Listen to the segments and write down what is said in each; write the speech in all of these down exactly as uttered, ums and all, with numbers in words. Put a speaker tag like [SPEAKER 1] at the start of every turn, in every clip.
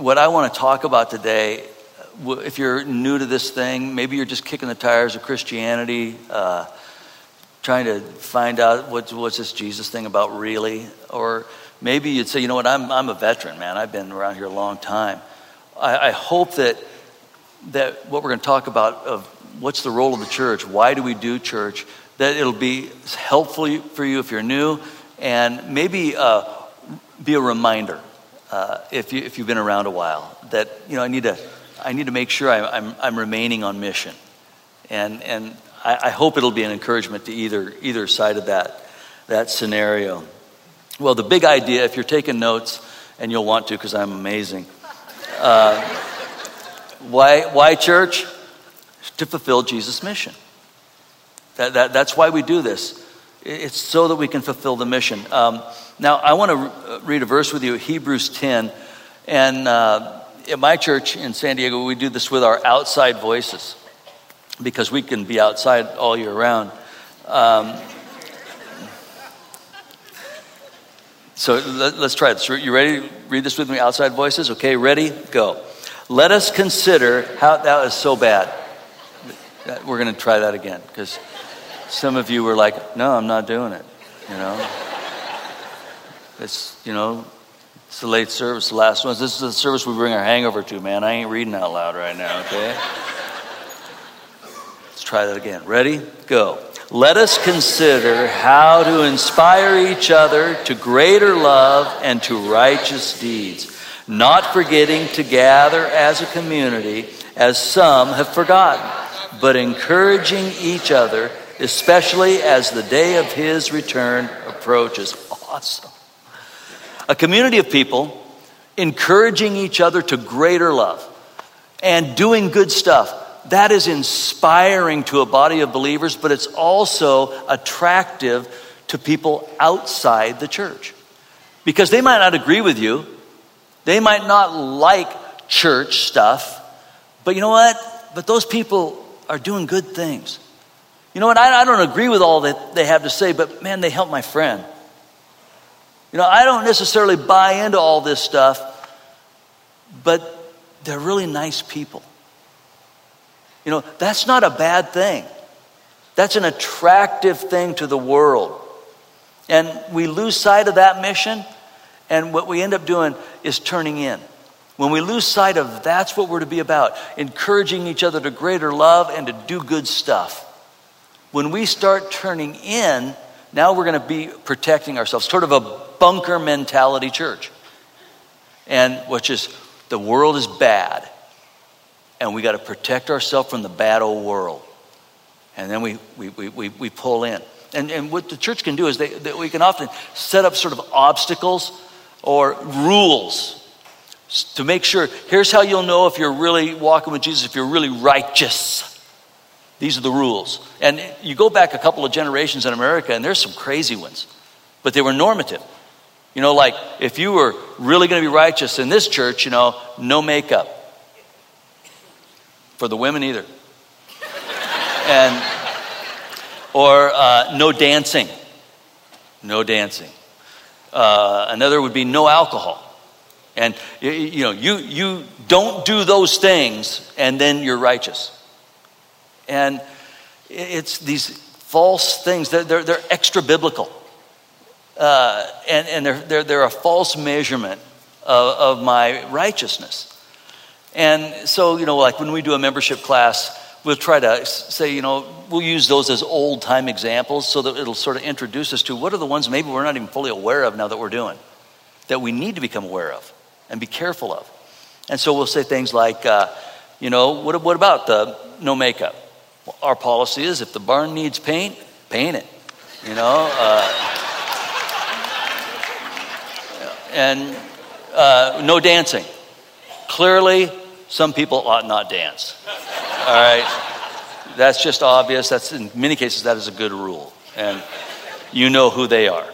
[SPEAKER 1] what I want to talk about today, if you're new to this thing, maybe you're just kicking the tires of Christianity, uh, trying to find out what's, what's this Jesus thing about really, or maybe you'd say, you know what, I'm I'm a veteran, man. I've been around here a long time. I, I hope that that what we're going to talk about of what's the role of the church, why do we do church, that it'll be helpful for you if you're new, and maybe uh, be a reminder uh, if you if you've been around a while that you know I need to I need to make sure I, I'm I'm remaining on mission, and and I, I hope it'll be an encouragement to either either side of that that scenario. Well, the big idea, if you're taking notes, and you'll want to because I'm amazing. Uh, why why church? To fulfill Jesus' mission. That, that, that's why we do this. It's so that we can fulfill the mission. Um, now, I want to re- read a verse with you, Hebrews ten. And uh, at my church in San Diego, we do this with our outside voices because we can be outside all year round. Um, so let, let's try this. You ready? Read this with me, outside voices? Okay, ready? Go. Let us consider how... That was so bad. We're going to try that again because some of you were like, no, I'm not doing it. You know, it's, you know, it's the late service, the last one. This is the service we bring our hangover to, man. I ain't reading out loud right now, okay? Let's try that again. Ready? Go. Let us consider how to inspire each other to greater love and to righteous deeds, not forgetting to gather as a community, as some have forgotten, but encouraging each other, especially as the day of his return approaches. Awesome. A community of people encouraging each other to greater love and doing good stuff. That is inspiring to a body of believers, but it's also attractive to people outside the church. Because they might not agree with you. They might not like church stuff. But you know what? But those people are doing good things. You know what? I, I don't agree with all that they have to say, but man, they help my friend. You know, I don't necessarily buy into all this stuff, but they're really nice people. You know, that's not a bad thing. That's an attractive thing to the world. And we lose sight of that mission, and what we end up doing is turning in. When we lose sight of that's what we're to be about, encouraging each other to greater love and to do good stuff. When we start turning in, now we're going to be protecting ourselves, sort of a bunker mentality church. And which is, the world is bad, and we got to protect ourselves from the bad old world. And then we we we we, we pull in. And and what the church can do is they, they we can often set up sort of obstacles or rules to make sure, here's how you'll know if you're really walking with Jesus, if you're really righteous. These are the rules. And you go back a couple of generations in America, and there's some crazy ones. But they were normative. You know, like, if you were really going to be righteous in this church, you know, no makeup. For the women either. And, or uh, no dancing. No dancing. Uh, another would be no alcohol. And you know, you you don't do those things, and then you're righteous. And it's these false things. They're they're, they're extra biblical, uh, and and they're they're they're a false measurement of, of my righteousness. And so, you know, like when we do a membership class, we'll try to say, you know, we'll use those as old time examples so that it'll sort of introduce us to what are the ones maybe we're not even fully aware of now that we're doing, that we need to become aware of and be careful of. And so we'll say things like, uh, you know, what, what about the no makeup? Well, our policy is if the barn needs paint, paint it, you know. Uh, and uh, no dancing. Clearly, some people ought not dance. All right? That's just obvious. That's, in many cases, that is a good rule. And you know who they are.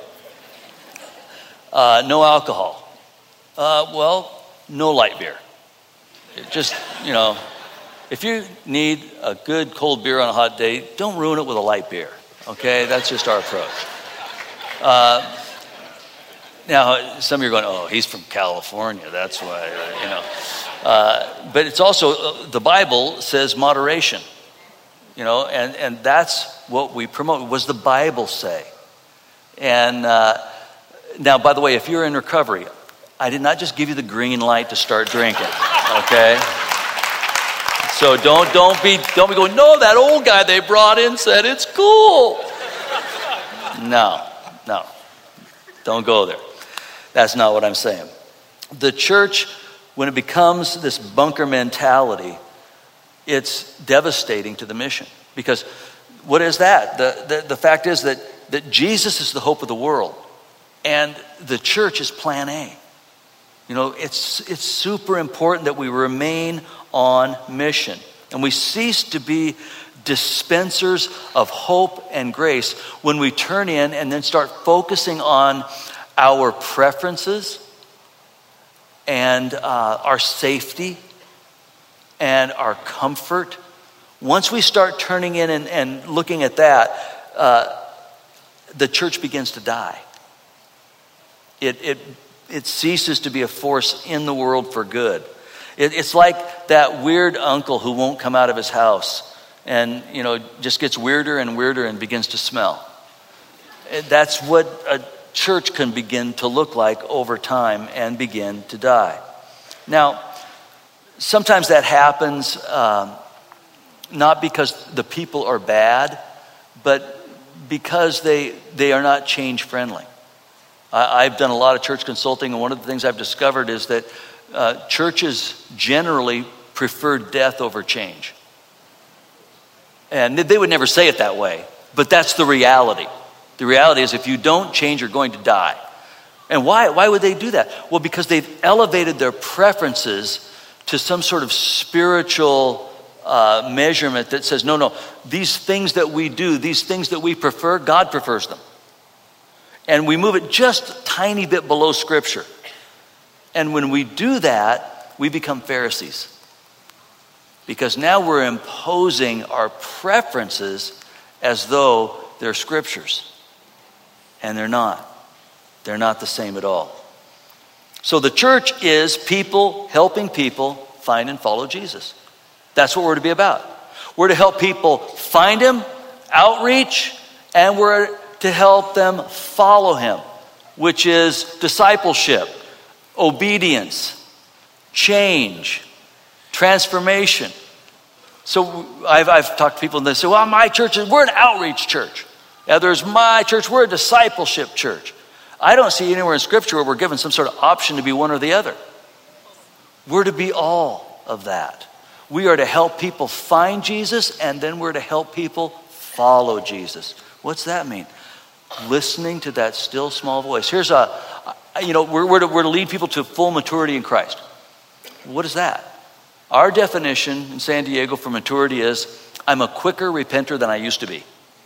[SPEAKER 1] Uh, no alcohol. Uh, well, no light beer. It just, you know, if you need a good cold beer on a hot day, don't ruin it with a light beer. Okay? That's just our approach. Uh, Now, some of you are going, oh, he's from California, that's why, you know. Uh, but it's also, uh, the Bible says moderation, you know, and, and that's what we promote. What does the Bible say? And uh, now, by the way, if you're in recovery, I did not just give you the green light to start drinking, okay? So don't don't be don't be going, no, that old guy they brought in said it's cool. No, no, don't go there. That's not what I'm saying. The church, when it becomes this bunker mentality, it's devastating to the mission. Because what is that? The, the, the fact is that, that Jesus is the hope of the world. And the church is plan A. You know, it's, it's super important that we remain on mission. And we cease to be dispensers of hope and grace when we turn in and then start focusing on our preferences and uh, our safety and our comfort. Once we start turning in and, and looking at that, uh, the church begins to die. It, it, it ceases to be a force in the world for good. It, it's like that weird uncle who won't come out of his house and, you know, just gets weirder and weirder and begins to smell. That's what a church can begin to look like over time and begin to die. Now, sometimes that happens um, not because the people are bad, but because they they are not change friendly. I, I've done a lot of church consulting, and one of the things I've discovered is that uh, churches generally prefer death over change. And they would never say it that way, but that's the reality. The reality is if you don't change, you're going to die. And why? Why would they do that? Well, because they've elevated their preferences to some sort of spiritual uh, measurement that says, no, no, these things that we do, these things that we prefer, God prefers them. And we move it just a tiny bit below Scripture. And when we do that, we become Pharisees. Because now we're imposing our preferences as though they're Scriptures. And they're not. They're not the same at all. So the church is people helping people find and follow Jesus. That's what we're to be about. We're to help people find him, outreach, and we're to help them follow him, which is discipleship, obedience, change, transformation. So I've, I've talked to people and they say, well, my church is, we're an outreach church. Yeah, there's my church, we're a discipleship church. I don't see anywhere in Scripture where we're given some sort of option to be one or the other. We're to be all of that. We are to help people find Jesus, and then we're to help people follow Jesus. What's that mean? Listening to that still small voice. Here's a, you know, we're, we're, to, we're to lead people to full maturity in Christ. What is that? Our definition in San Diego for maturity is, I'm a quicker repenter than I used to be.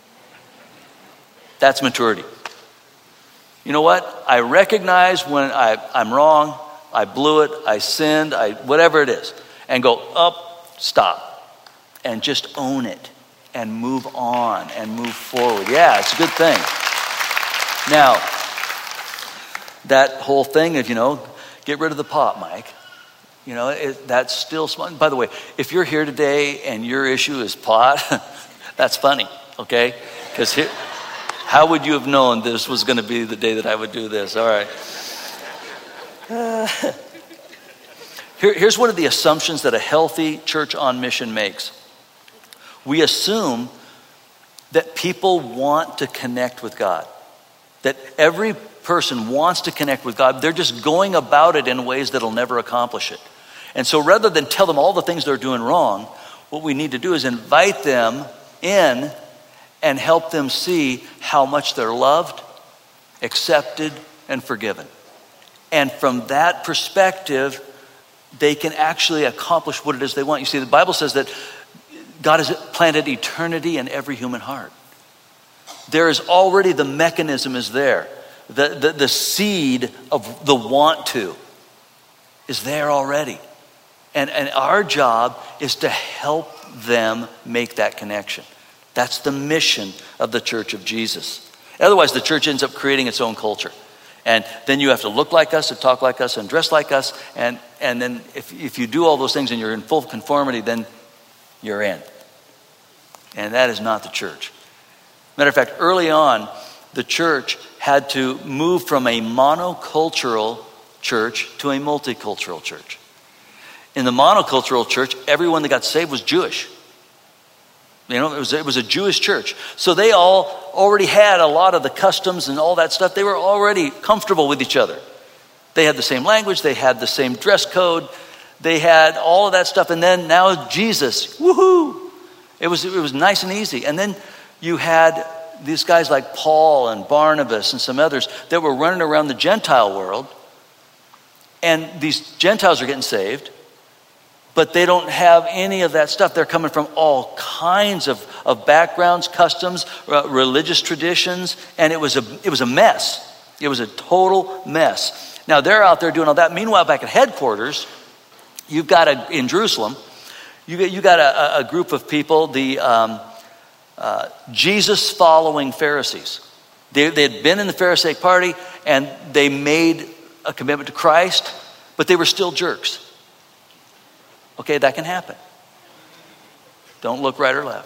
[SPEAKER 1] That's maturity. You know what? I recognize when I, I'm wrong, I blew it, I sinned, I whatever it is, and go up, stop, and just own it, and move on, and move forward. Yeah, it's a good thing. Now, that whole thing of, you know, get rid of the pot, Mike. You know, it, that's still small. By the way, if you're here today and your issue is pot, that's funny, okay? Because here... How would you have known this was going to be the day that I would do this? All right. Uh, here, here's one of the assumptions that a healthy church on mission makes. We assume that people want to connect with God. That every person wants to connect with God. They're just going about it in ways that'll never accomplish it. And so rather than tell them all the things they're doing wrong, what we need to do is invite them in and help them see how much they're loved, accepted, and forgiven. And from that perspective, they can actually accomplish what it is they want. You see, the Bible says that God has planted eternity in every human heart. There is already, the mechanism is there. The, the, the seed of the want to is there already. And, and our job is to help them make that connection. That's the mission of the Church of Jesus. Otherwise, the church ends up creating its own culture. And then you have to look like us and talk like us and dress like us. And, and then if, if you do all those things and you're in full conformity, then you're in. And that is not the church. Matter of fact, early on, the church had to move from a monocultural church to a multicultural church. In the monocultural church, everyone that got saved was Jewish. You know, it was, it was a Jewish church. So they all already had a lot of the customs and all that stuff. They were already comfortable with each other. They had the same language. They had the same dress code. They had all of that stuff. And then now Jesus, woohoo! It was, it was nice and easy. And then you had these guys like Paul and Barnabas and some others that were running around the Gentile world. And these Gentiles are getting saved. But they don't have any of that stuff. They're coming from all kinds of, of backgrounds, customs, uh, religious traditions, and it was a it was a mess. It was a total mess. Now they're out there doing all that. Meanwhile, back at headquarters, you've got a in Jerusalem, you got you got a, a group of people, the um, uh, Jesus-following Pharisees. They they had been in the Pharisaic party and they made a commitment to Christ, but they were still jerks. Okay, that can happen. Don't look right or left.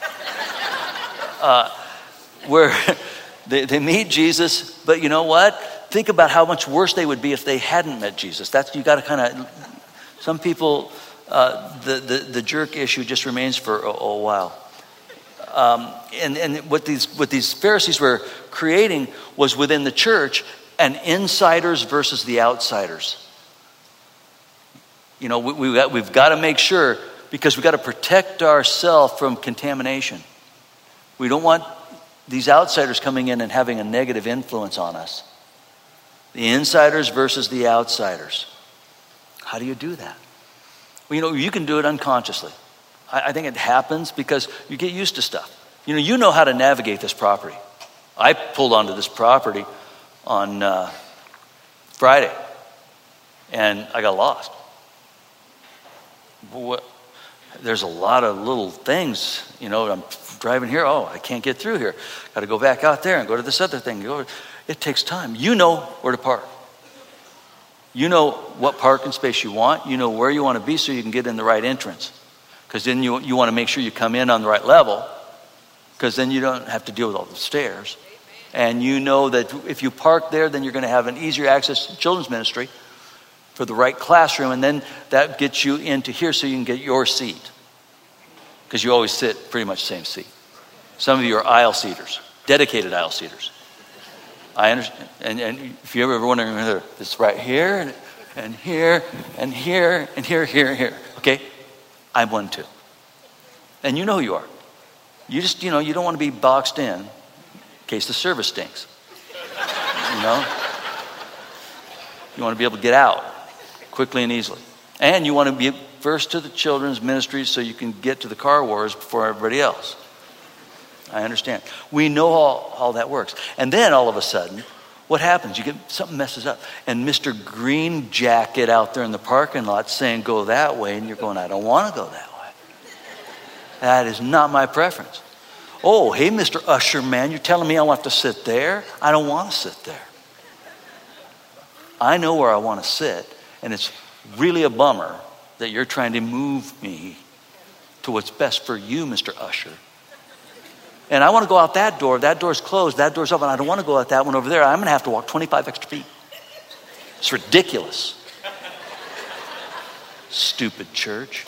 [SPEAKER 1] Uh, where they, they meet Jesus, but you know what? Think about how much worse they would be if they hadn't met Jesus. That's you got to kind of. Some people, uh, the, the the jerk issue just remains for a, a while. Um, and and what these what these Pharisees were creating was within the church an insiders versus the outsiders. You know, we, we got, we've got to make sure, because we've got to protect ourselves from contamination. We don't want these outsiders coming in and having a negative influence on us. The insiders versus the outsiders. How do you do that? Well, you know, you can do it unconsciously. I, I think it happens because you get used to stuff. You know, you know how to navigate this property. I pulled onto this property on uh, Friday, and I got lost. What, there's a lot of little things, you know, I'm driving here, oh, I can't get through here. Got to go back out there and go to this other thing. Go, it takes time. You know where to park. You know what parking space you want. You know where you want to be so you can get in the right entrance. Because then you, you want to make sure you come in on the right level, because then you don't have to deal with all the stairs. And you know that if you park there, then you're going to have an easier access to children's ministry for the right classroom, and then that gets you into here so you can get your seat. Because you always sit pretty much the same seat. Some of you are aisle seaters, dedicated aisle seaters. I understand. And, and if you're ever wondering whether it's right here, and, and here, and here, and here, here, here. Okay? I'm one too. And you know who you are. You just, you know, you don't want to be boxed in in case the service stinks. You know? You want to be able to get out quickly and easily. And you want to be first to the children's ministries so you can get to the car wars before everybody else. I understand. We know how, how that works. And then all of a sudden, what happens? You get something messes up. And Mister Green Jacket out there in the parking lot saying go that way, and you're going, I don't want to go that way. That is not my preference. Oh, hey, Mister Usher man, you're telling me I want to sit there? I don't want to sit there. I know where I want to sit. And it's really a bummer that you're trying to move me to what's best for you, Mister Usher. And I want to go out that door. That door's closed. That door's open. I don't want to go out that one over there. I'm going to have to walk twenty-five extra feet. It's ridiculous. Stupid church.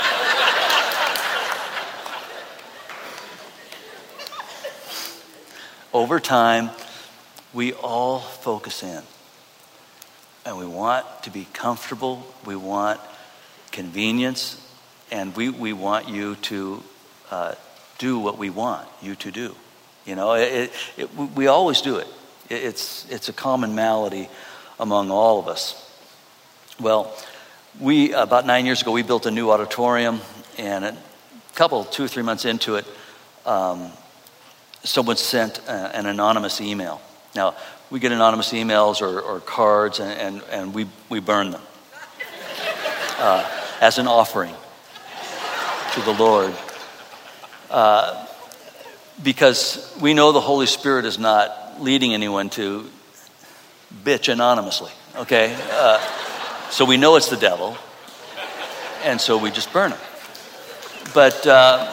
[SPEAKER 1] Over time, we all focus in. And we want to be comfortable. We want convenience. And we, we want you to uh, do what we want you to do. You know, it, it, we always do it. It's, it's a common malady among all of us. Well, we, about nine years ago, we built a new auditorium. And a couple, two or three months into it, um, someone sent a, an anonymous email. Now, we get anonymous emails or, or cards, and, and, and we, we burn them uh, as an offering to the Lord. Uh, because we know the Holy Spirit is not leading anyone to bitch anonymously, okay? Uh, so we know it's the devil, and so we just burn them. But uh,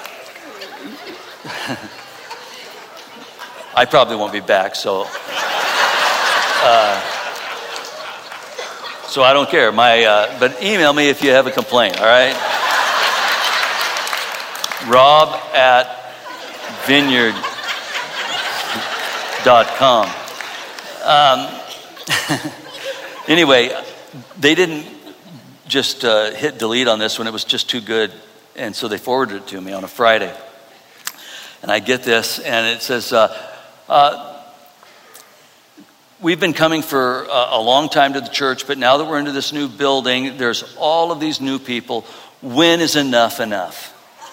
[SPEAKER 1] I probably won't be back, so uh, so I don't care. My uh, but email me if you have a complaint. All right, Rob at vineyard dot com. Um, anyway, they didn't just uh, hit delete on this one. It was just too good, and so they forwarded it to me on a Friday. And I get this, and it says, uh, uh, we've been coming for a, a long time to the church, but now that we're into this new building, there's all of these new people. When is enough enough?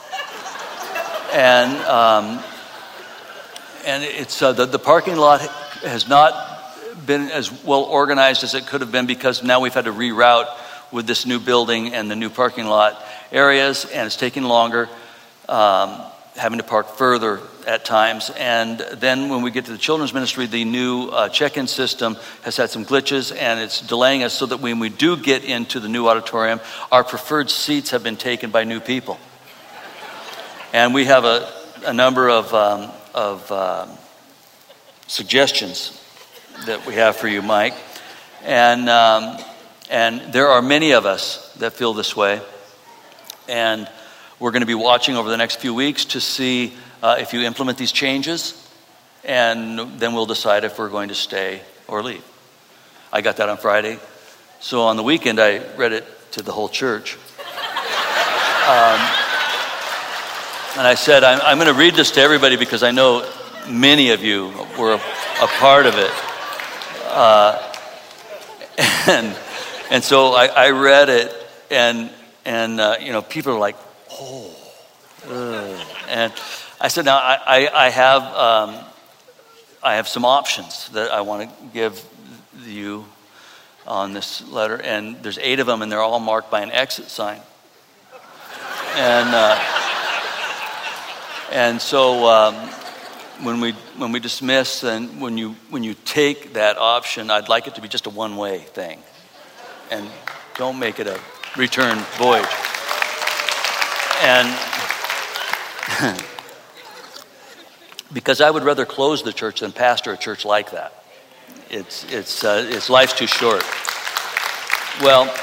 [SPEAKER 1] and um, and it's uh, the, the parking lot has not been as well organized as it could have been, because now we've had to reroute with this new building and the new parking lot areas, and it's taking longer. Um, having to park further at times. And then when we get to the children's ministry, the new uh, check-in system has had some glitches, and it's delaying us so that when we do get into the new auditorium, our preferred seats have been taken by new people. And we have a, a number of, um, of um, suggestions that we have for you, Mike. And, um, and there are many of us that feel this way. And we're going to be watching over the next few weeks to see uh, if you implement these changes, and then we'll decide if we're going to stay or leave. I got that on Friday. So on the weekend, I read it to the whole church. Um, and I said, I'm, I'm going to read this to everybody because I know many of you were a, a part of it. Uh, and and so I, I read it, and, and uh, you know, people are like, oh, ugh. And I said, now I, I, I have um, I have some options that I want to give you on this letter, and there's eight of them, and they're all marked by an exit sign. And uh, and so um, when we when we dismiss, and when you when you take that option, I'd like it to be just a one-way thing, and don't make it a return voyage. And because I would rather close the church than pastor a church like that. It's it's uh, it's life's too short. Well,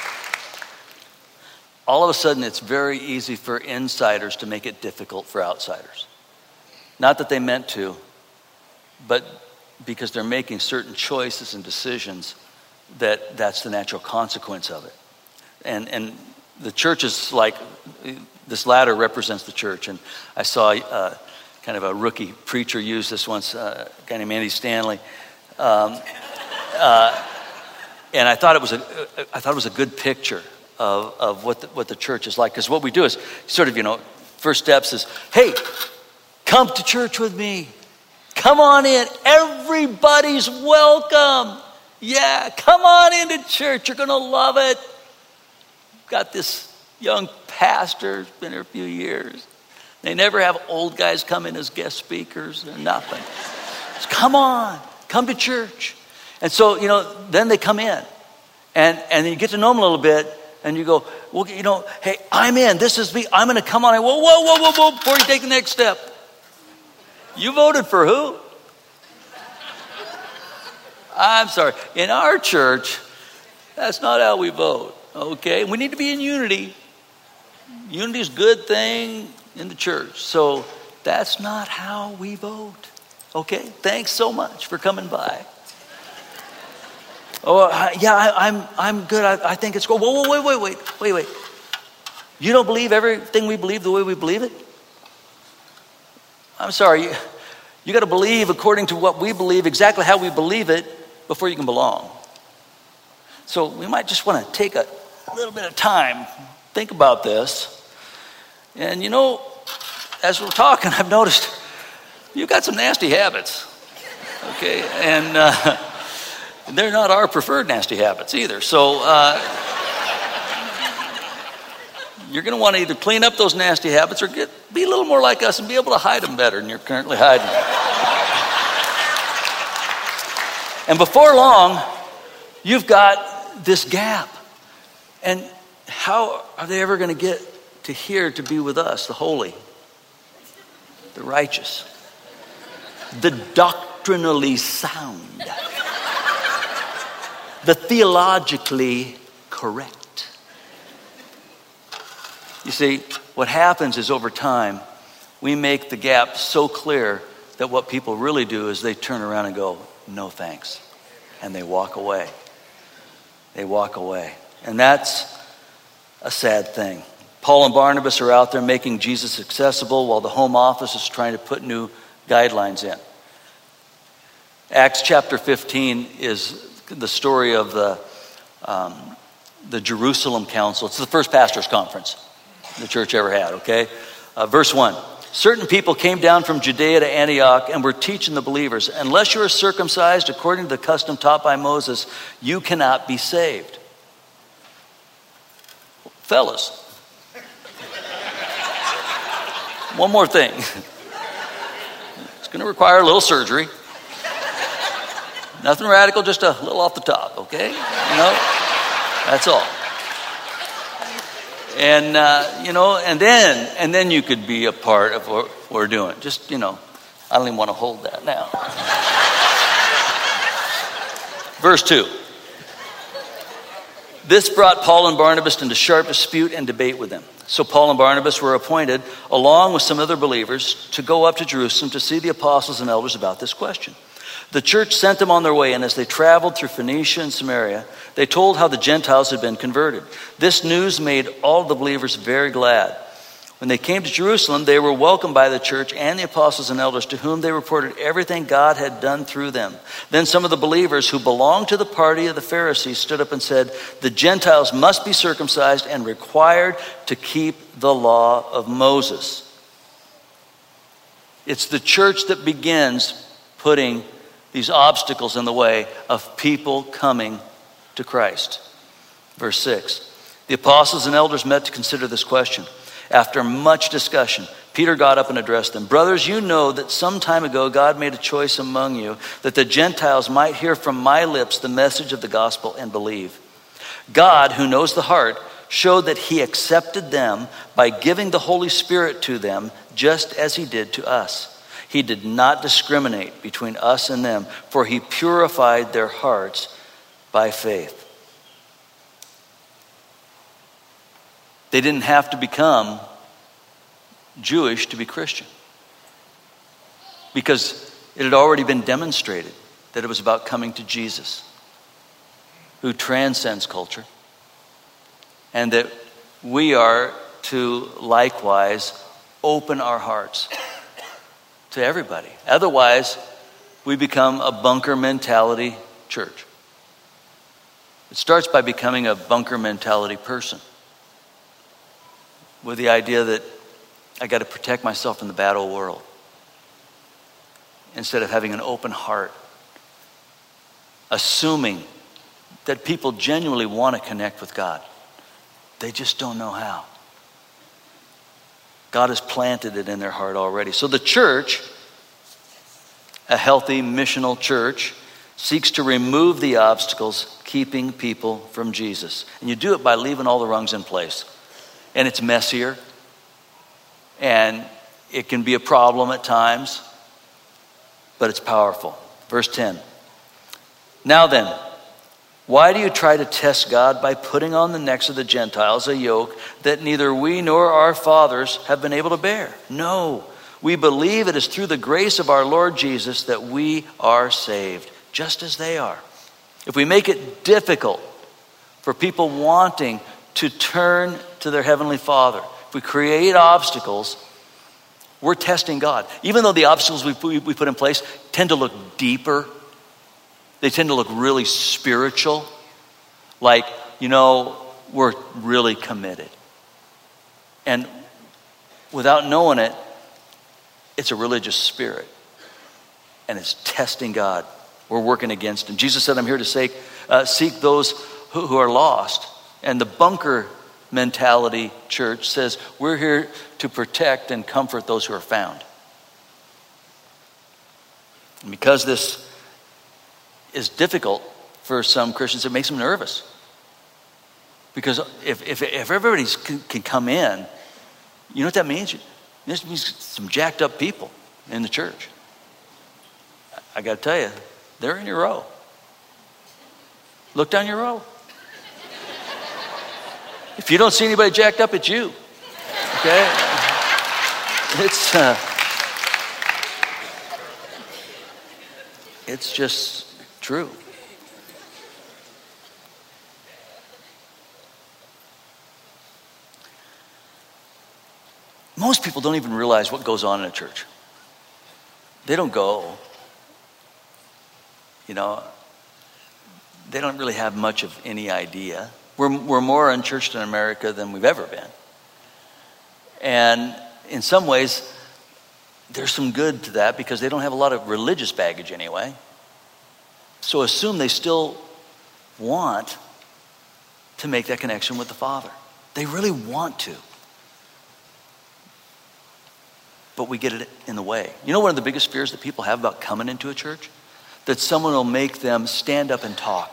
[SPEAKER 1] all of a sudden it's very easy for insiders to make it difficult for outsiders. Not that they meant to, but because they're making certain choices and decisions, that that's the natural consequence of it. And and the church is like, this ladder represents the church. And I saw uh, kind of a rookie preacher use this once, uh, a guy named Andy Stanley. Um, uh, and I thought it was a, I thought it was a good picture of, of what the, what the church is like. Because what we do is sort of, you know, first steps is, hey, come to church with me. Come on in. Everybody's welcome. Yeah, come on into church. You're going to love it. Got this young pastor, been here a few years. They never have old guys come in as guest speakers or nothing. Just come on, come to church. And so, you know, then they come in. And and then you get to know them a little bit, and you go, well, you know, hey, I'm in. This is me. I'm going to come on. Whoa, whoa, whoa, whoa, whoa, before you take the next step. You voted for who? I'm sorry. In our church, that's not how we vote. Okay, we need to be in unity. Unity is a good thing in the church. So that's not how we vote. Okay, thanks so much for coming by. Oh, yeah, I, I'm I'm good. I, I think it's cool. Whoa, whoa, wait, wait, wait, wait, wait. You don't believe everything we believe the way we believe it? I'm sorry. You, you got to believe according to what we believe, exactly how we believe it, before you can belong. So we might just want to take a A little bit of time, think about this. And you know, as we're talking, I've noticed you've got some nasty habits, okay? And uh, they're not our preferred nasty habits either. So uh, you're going to want to either clean up those nasty habits or get be a little more like us and be able to hide them better than you're currently hiding. And before long, you've got this gap. And how are they ever going to get to here to be with us, the holy, the righteous, the doctrinally sound, the theologically correct? You see, what happens is over time, we make the gap so clear that what people really do is they turn around and go, no thanks. And they walk away. They walk away. And that's a sad thing. Paul and Barnabas are out there making Jesus accessible while the home office is trying to put new guidelines in. Acts chapter fifteen is the story of the, um, the Jerusalem Council. It's the first pastors' conference the church ever had, okay? Uh, verse one. Certain people came down from Judea to Antioch and were teaching the believers, unless you are circumcised according to the custom taught by Moses, you cannot be saved. Fellas, one more thing. It's going to require a little surgery. Nothing radical, just a little off the top, okay? You know, that's all. And, uh, you know, and then, and then you could be a part of what we're doing. Just, you know, I don't even want to hold that now. Verse two. This brought Paul and Barnabas into sharp dispute and debate with them. So Paul and Barnabas were appointed, along with some other believers, to go up to Jerusalem to see the apostles and elders about this question. The church sent them on their way, and as they traveled through Phoenicia and Samaria, they told how the Gentiles had been converted. This news made all the believers very glad. When they came to Jerusalem, they were welcomed by the church and the apostles and elders, to whom they reported everything God had done through them. Then some of the believers who belonged to the party of the Pharisees stood up and said, the Gentiles must be circumcised and required to keep the law of Moses. It's the church that begins putting these obstacles in the way of people coming to Christ. Verse six. The apostles and elders met to consider this question. After much discussion, Peter got up and addressed them. Brothers, you know that some time ago God made a choice among you that the Gentiles might hear from my lips the message of the gospel and believe. God, who knows the heart, showed that he accepted them by giving the Holy Spirit to them, just as he did to us. He did not discriminate between us and them, for he purified their hearts by faith. They didn't have to become Jewish to be Christian, because it had already been demonstrated that it was about coming to Jesus, who transcends culture, and that we are to likewise open our hearts to everybody. Otherwise, we become a bunker mentality church. It starts by becoming a bunker mentality person, with the idea that I got to protect myself in the bad old world, instead of having an open heart, assuming that people genuinely want to connect with God. They just don't know how. God has planted it in their heart already. So the church, a healthy missional church, seeks to remove the obstacles keeping people from Jesus. And you do it by leaving all the rungs in place. And it's messier, and it can be a problem at times, but it's powerful. Verse ten. Now then, why do you try to test God by putting on the necks of the Gentiles a yoke that neither we nor our fathers have been able to bear? No, we believe it is through the grace of our Lord Jesus that we are saved, just as they are. If we make it difficult for people wanting to turn to their Heavenly Father, if we create obstacles, we're testing God. Even though the obstacles we, we put in place tend to look deeper, they tend to look really spiritual, like, you know, we're really committed. And without knowing it, it's a religious spirit, and it's testing God. We're working against him. Jesus said, I'm here to say, uh, seek those who, who are lost. And the bunker mentality church says, we're here to protect and comfort those who are found. And because this is difficult for some Christians. It makes them nervous. Because if, if, if everybody can, can come in, you know what that means? It means some jacked up people in the church. I got to tell you, they're in your row. Look down your row. If you don't see anybody jacked up, it's you. Okay? It's uh, it's just true. Most people don't even realize what goes on in a church. They don't go. You know, they don't really have much of any idea. We're, we're more unchurched in America than we've ever been. And in some ways, there's some good to that because they don't have a lot of religious baggage anyway. So assume they still want to make that connection with the Father. They really want to. But we get it in the way. You know one of the biggest fears that people have about coming into a church? That someone will make them stand up and talk.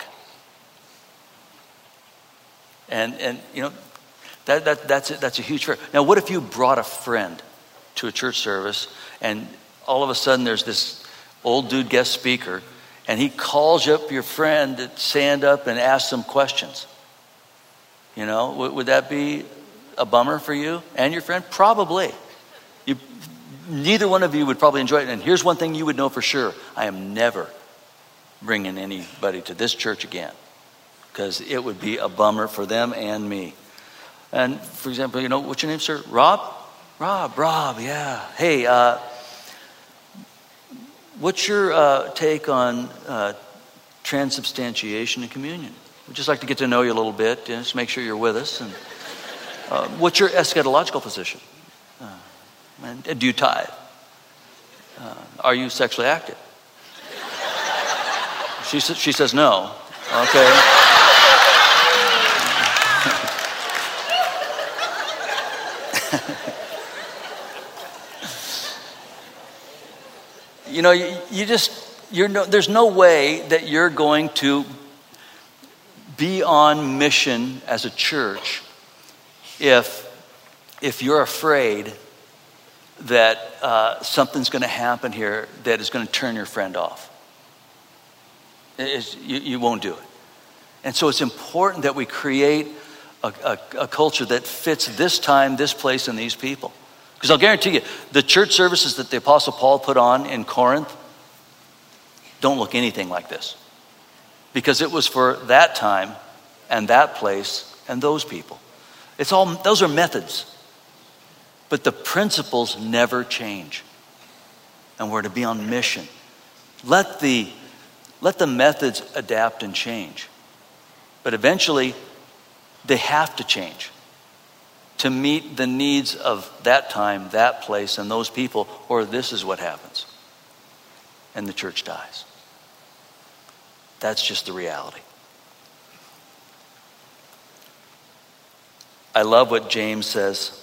[SPEAKER 1] And and you know, that, that that's a, that's a huge fear. Now what if you brought a friend to a church service and all of a sudden there's this old dude guest speaker and he calls up your friend to stand up and ask some questions? You know, would, would that be a bummer for you and your friend? Probably. You, neither one of you would probably enjoy it. And here's one thing you would know for sure. I am never bringing anybody to this church again. Because it would be a bummer for them and me. And for example, you know, what's your name, sir? Rob? Rob, Rob, yeah. Hey, uh, what's your uh, take on uh, transubstantiation and communion? We'd just like to get to know you a little bit, you know, just make sure you're with us. And uh, what's your eschatological position? Uh, and, and do you tithe? Uh, are you sexually active? She, she says no. Okay. You know, you, you just, you're no, there's no way that you're going to be on mission as a church if, if you're afraid that uh, something's going to happen here that is going to turn your friend off. It's, you, you won't do it. And so it's important that we create a, a, a culture that fits this time, this place, and these people. Because I'll guarantee you, the church services that the Apostle Paul put on in Corinth don't look anything like this. Because it was for that time and that place and those people. It's all, those are methods. But the principles never change. And we're to be on mission. Let the, let the methods adapt and change. But eventually, they have to change to meet the needs of that time, that place, and those people, or this is what happens. And the church dies. That's just the reality. I love what James says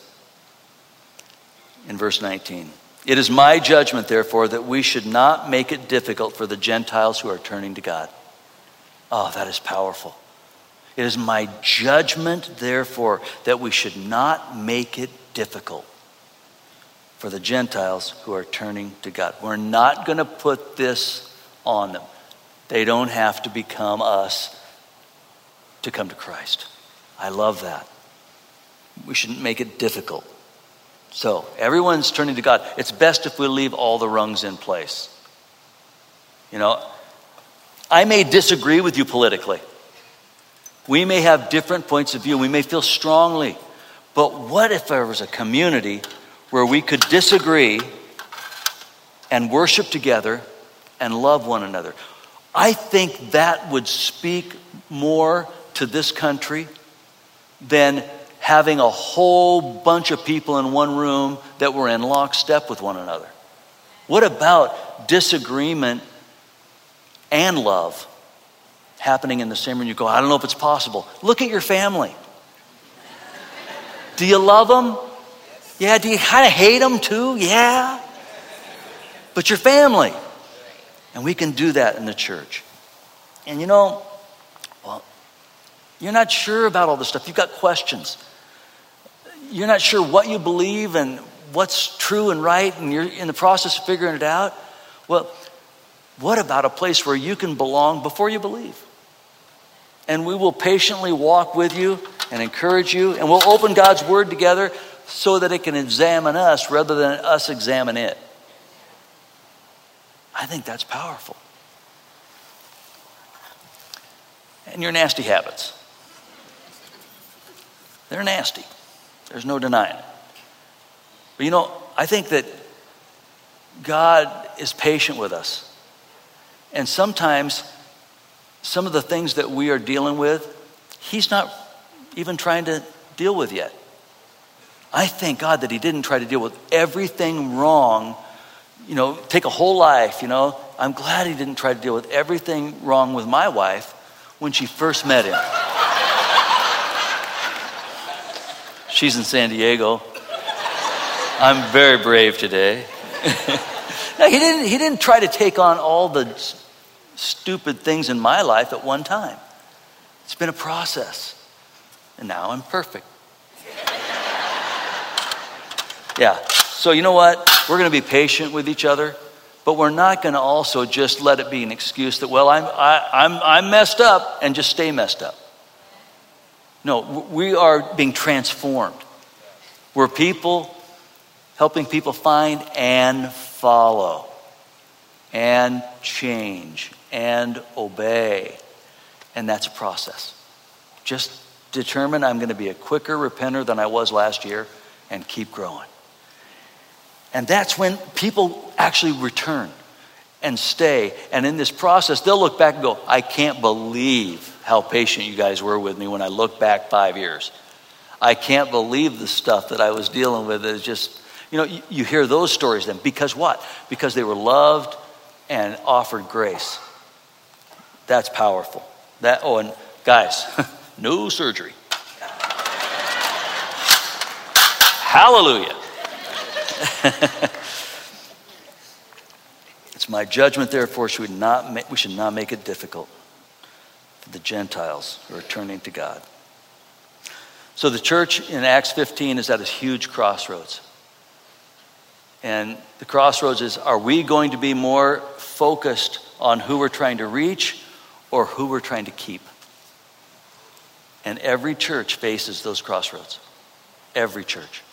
[SPEAKER 1] in verse nineteen. It is my judgment, therefore, that we should not make it difficult for the Gentiles who are turning to God. Oh, that is powerful. It is my judgment, therefore, that we should not make it difficult for the Gentiles who are turning to God. We're not going to put this on them. They don't have to become us to come to Christ. I love that. We shouldn't make it difficult. So, everyone's turning to God. It's best if we leave all the rungs in place. You know, I may disagree with you politically. We may have different points of view. We may feel strongly. But what if there was a community where we could disagree and worship together and love one another? I think that would speak more to this country than having a whole bunch of people in one room that were in lockstep with one another. What about disagreement and love happening in the same room? You go, I don't know if it's possible. Look at your family. Do you love them? Yeah. Do you kind of hate them too? Yeah. But your family. And we can do that in the church. And you know, well, you're not sure about all this stuff. You've got questions. You're not sure what you believe and what's true and right, and you're in the process of figuring it out. Well, what about a place where you can belong before you believe? And we will patiently walk with you and encourage you, and we'll open God's word together so that it can examine us rather than us examine it. I think that's powerful. And your nasty habits. They're nasty. There's no denying it. But you know, I think that God is patient with us. And sometimes some of the things that we are dealing with, he's not even trying to deal with yet. I thank God that he didn't try to deal with everything wrong, you know, take a whole life, you know. I'm glad he didn't try to deal with everything wrong with my wife when she first met him. She's in San Diego. I'm very brave today. No, he didn't, he didn't try to take on all the s- stupid things in my life at one time. It's been a process. And now I'm perfect. Yeah. So you know what? We're going to be patient with each other, but we're not going to also just let it be an excuse that, well, I'm I, I'm I'm messed up and just stay messed up. No, we are being transformed. We're people helping people find and follow and change and obey. And that's a process. Just determine I'm going to be a quicker repenter than I was last year and keep growing. And that's when people actually return and stay. And in this process, they'll look back and go, I can't believe how patient you guys were with me when I look back five years. I can't believe the stuff that I was dealing with. It's just, you know, you, you hear those stories then. Because what? Because they were loved and offered grace. That's powerful. That. Oh, and guys, no surgery. Hallelujah. It's my judgment, therefore, should we, not make, we should not make it difficult for the Gentiles who are turning to God. So the church in Acts fifteen is at a huge crossroads. And the crossroads is, are we going to be more focused on who we're trying to reach or who we're trying to keep? And every church faces those crossroads. Every church.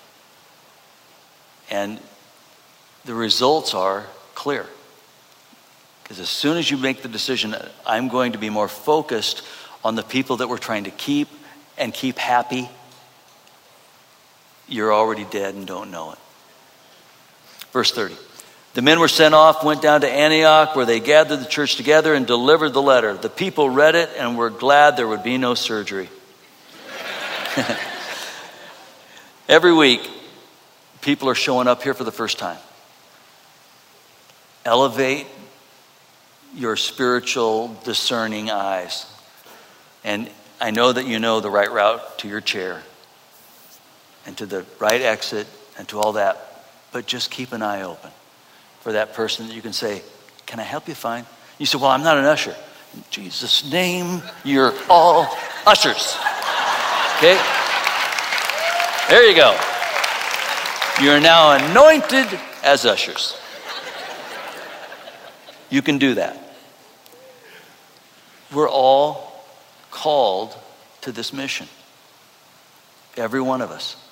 [SPEAKER 1] And the results are clear. Because as soon as you make the decision, I'm going to be more focused on the people that we're trying to keep and keep happy, you're already dead and don't know it. Verse thirty. The men were sent off, went down to Antioch, where they gathered the church together and delivered the letter. The people read it and were glad there would be no surgery. Every week, people are showing up here for the first time. Elevate your spiritual discerning eyes. And I know that you know the right route to your chair and to the right exit and to all that. But just keep an eye open for that person that you can say, can I help you find? You say, well, I'm not an usher. In Jesus' name, you're all ushers. Okay? There you go. You're now anointed as ushers. You can do that. We're all called to this mission. Every one of us.